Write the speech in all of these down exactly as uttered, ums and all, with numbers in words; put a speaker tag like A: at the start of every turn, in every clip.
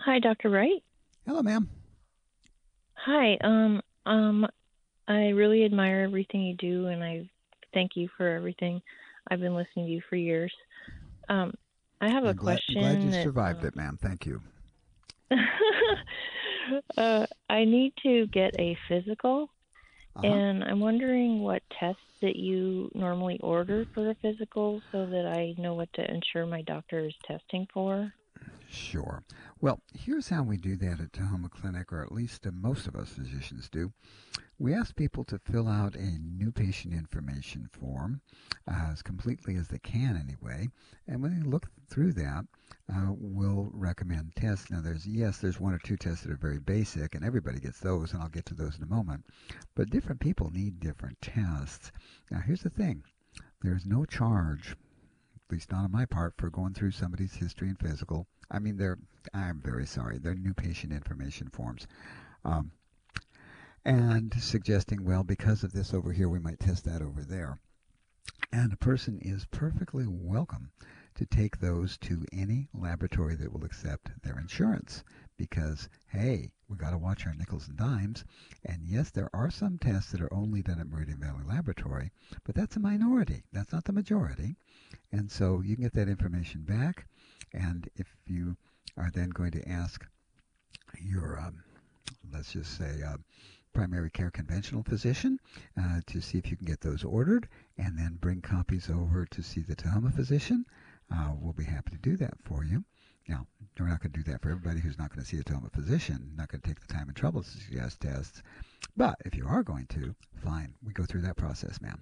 A: Hi, Doctor Wright.
B: Hello, ma'am.
A: Hi. Um, um, I really admire everything you do, and I thank you for everything. I've been listening to you for years. Um, I have a
B: I'm glad. I'm glad
A: question
B: you
A: that
B: survived
A: um,
B: it, ma'am. Thank you.
A: uh, I need to get a physical,
B: Uh huh.
A: and I'm wondering what tests that you normally order for a physical, so that I know what to ensure my doctor is testing for.
B: Sure. Well, here's how we do that at Tahoma Clinic, or at least uh, most of us physicians do. We ask people to fill out a new patient information form uh, as completely as they can, anyway. And when they look through that, uh, we'll recommend tests. Now, there's yes, there's one or two tests that are very basic, and everybody gets those, and I'll get to those in a moment. But different people need different tests. Now, here's the thing: there's no charge, at least not on my part, for going through somebody's history and physical. I mean, they're, I'm very sorry, they're new patient information forms. Um, and suggesting, well, because of this over here, we might test that over there. And a person is perfectly welcome to take those to any laboratory that will accept their insurance because, hey, we got to watch our nickels and dimes. And yes, there are some tests that are only done at Meridian Valley Laboratory, but that's a minority. That's not the majority. And so you can get that information back. And if you are then going to ask your, um, let's just say, uh, primary care conventional physician uh, to see if you can get those ordered and then bring copies over to see the Tahoma physician. Uh, we'll be happy to do that for you. Now, we're not going to do that for everybody who's not going to see a Tahoma physician, not going to take the time and trouble to suggest tests. But if you are going to, fine. We go through that process, ma'am.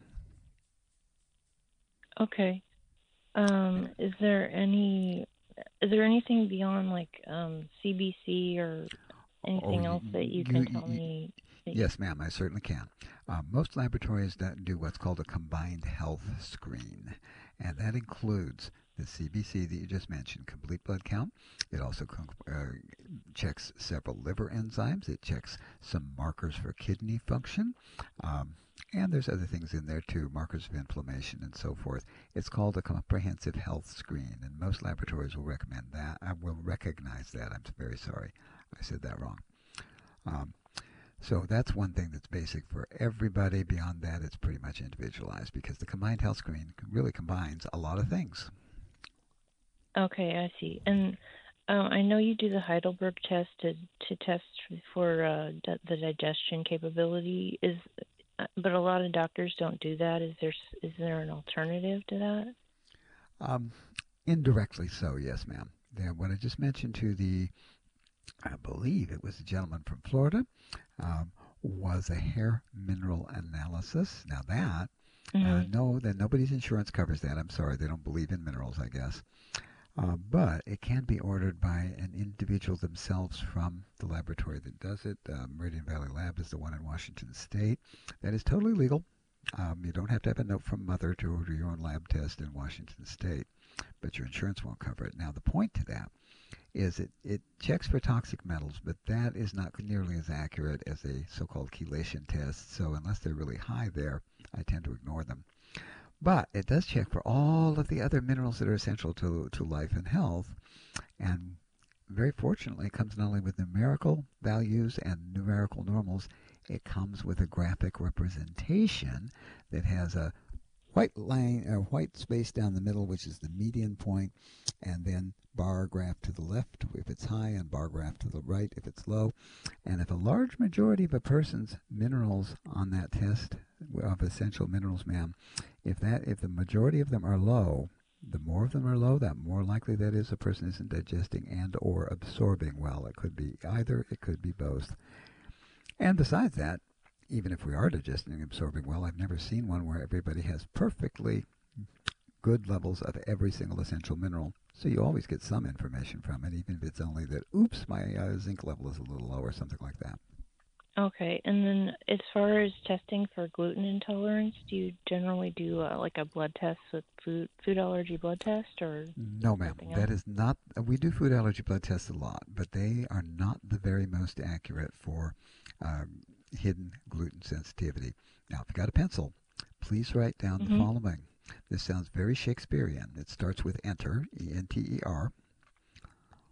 A: Okay. Um, is there any is there anything beyond like um, C B C or
B: Oh,
A: anything
B: you,
A: else that you
B: you,
A: can tell
B: you
A: me that you,
B: yes, ma'am, I certainly can. Uh, most laboratories that do what's called a combined health screen, and that includes the C B C that you just mentioned, complete blood count. It also uh, checks several liver enzymes. It checks some markers for kidney function. Um, and there's other things in there too, markers of inflammation and so forth. It's called a comprehensive health screen, and most laboratories will recommend that. I will recognize that. I'm very sorry. I said that wrong. Um, so that's one thing that's basic for everybody. Beyond that, it's pretty much individualized because the combined health screen really combines a lot of things.
A: okay, I see. And uh, I know you do the Heidelberg test to to test for uh, di- the digestion capability. Is uh, but a lot of doctors don't do that. Is there s- is there an alternative to that?
B: Um, Indirectly so, yes, ma'am. Then what I just mentioned to the, I believe it was a gentleman from Florida, um, was a hair mineral analysis. Now that, uh,
A: Hmm.
B: no, that nobody's insurance covers that. I'm sorry, they don't believe in minerals, I guess. Uh, but it can be ordered by an individual themselves from the laboratory that does it. Uh, Meridian Valley Lab is the one in Washington State. That is totally legal. Um, you don't have to have a note from mother to order your own lab test in Washington State, but your insurance won't cover it. Now, the point to that is it, it checks for toxic metals, but that is not nearly as accurate as a so called chelation test. So, unless they're really high there, I tend to ignore them. But it does check for all of the other minerals that are essential to, to life and health. And very fortunately, it comes not only with numerical values and numerical normals, it comes with a graphic representation that has a white line or white space down the middle, which is the median point, and then bar graph to the left if it's high, and bar graph to the right if it's low. And if a large majority of a person's minerals on that test of essential minerals, ma'am, if that if the majority of them are low, the more of them are low, that more likely that is a person isn't digesting and or absorbing well. It could be either, it could be both. And besides that, even if we are digesting and absorbing well, I've never seen one where everybody has perfectly good levels of every single essential mineral. So you always get some information from it, even if it's only that, oops, my uh, zinc level is a little low or something like that.
A: Okay. And then as far as testing for gluten intolerance, do you generally do uh, like a blood test with food food allergy blood test or
B: No, ma'am.
A: something
B: That
A: else?
B: is not. We do food allergy blood tests a lot, but they are not the very most accurate for um, hidden gluten sensitivity. Now, if you got a pencil, please write down the
A: Mhm.
B: following. This sounds very Shakespearean. It starts with enter, E N T E R,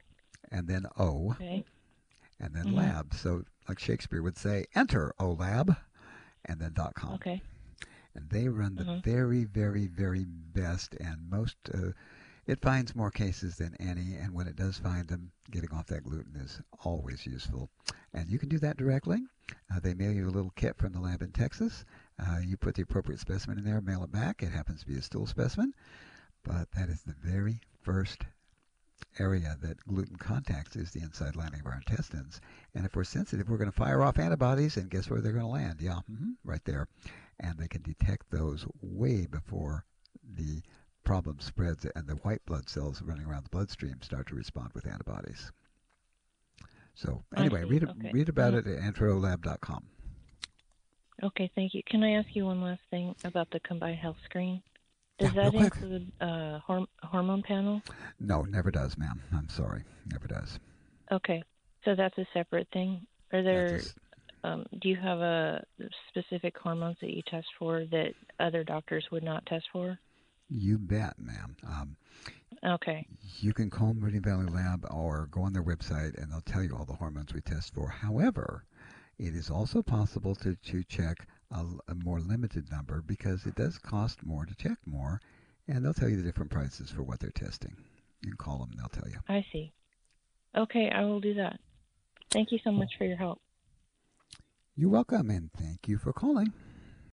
B: and then O,
A: Okay.
B: and then
A: Mhm.
B: lab. So, like Shakespeare would say, enter O lab, and then .com.
A: Okay.
B: And they run the
A: Mhm.
B: very, very, very best and most. Uh, it finds more cases than any, and when it does find them, getting off that gluten is always useful. And you can do that directly. Uh, they mail you a little kit from the lab in Texas. Uh, you put the appropriate specimen in there, mail it back. It happens to be a stool specimen, but that is the very first area that gluten contacts is the inside lining of our intestines. And if we're sensitive, we're going to fire off antibodies, and guess where they're going to land? Yeah, mm-hmm, right there. And they can detect those way before the problem spreads and the white blood cells running around the bloodstream start to respond with antibodies. So
A: I
B: anyway,
A: see.
B: read
A: Okay.
B: read about
A: Mhm.
B: it at enterolab dot com.
A: Okay. Thank you. Can I ask you one last thing about the combined health screen?
B: Yeah,
A: Does
B: real
A: that
B: quick.
A: include uh horm- hormone panel?
B: No, never does, ma'am. I'm sorry, never does.
A: Okay. So that's a separate thing. Are
B: That's
A: there
B: just
A: um, do you have a specific hormones that you test for that other doctors would not test for?
B: you bet, ma'am. Um,
A: Okay.
B: You can call Meridian Valley Lab or go on their website and they'll tell you all the hormones we test for. However, it is also possible to, to check a, a more limited number because it does cost more to check more, and they'll tell you the different prices for what they're testing. You can call them and they'll tell you.
A: I see. Okay, I will do that. Thank you so much for your help.
B: You're welcome, and thank you for calling.